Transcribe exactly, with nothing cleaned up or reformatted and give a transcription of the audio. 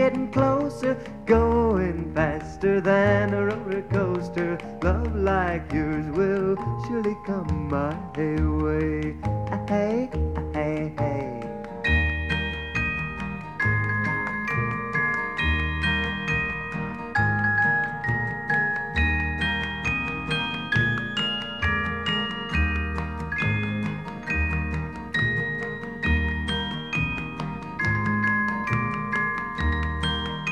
getting closer, going faster than a roller coaster. Love like yours will surely come my way. Hey, hey, hey.